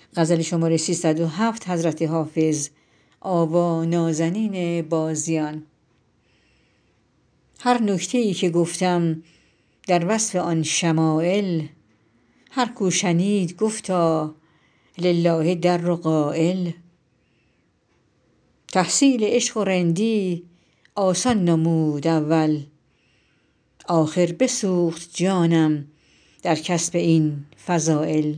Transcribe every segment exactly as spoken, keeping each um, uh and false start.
هر نکته ای که گفتم در وصف آن شمایل هر کو شنید گفتا لله در و قایل. تحصیل عشق و رندی آسان نمود اول آخر بسوخت جانم در کسب این فضایل.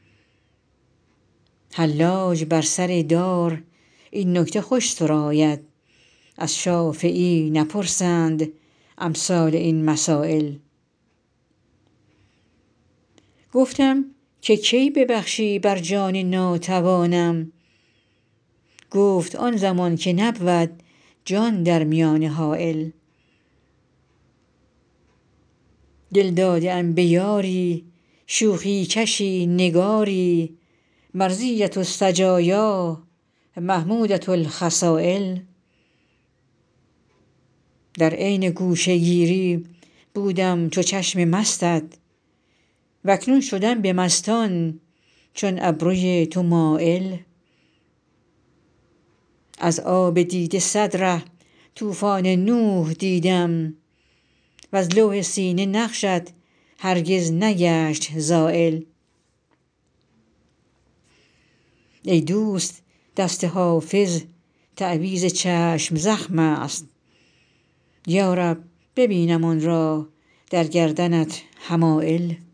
حلاج بر سر دار این نکته خوش سراید از شافعی نپرسند امثال این مسایل. گفتم که کی ببخشی بر جان ناتوانم گفت آن زمان که نبود جان در میان حایل. دل داده ام به یاری شوخی کشی نگاری مرضیة السجایا محمودة الخصایل. در عین گوشه گیری بودم چو چشم مستت و اکنون شدم به مستان چون ابروی تو مایل. از آب دیده صد ره طوفان نوح دیدم وز لوح سینه نقشت هرگز نگشت زایل. ای دوست دست حافظ تعویذ چشم زخم است یا رب ببینم آن را در گردنت حمایل.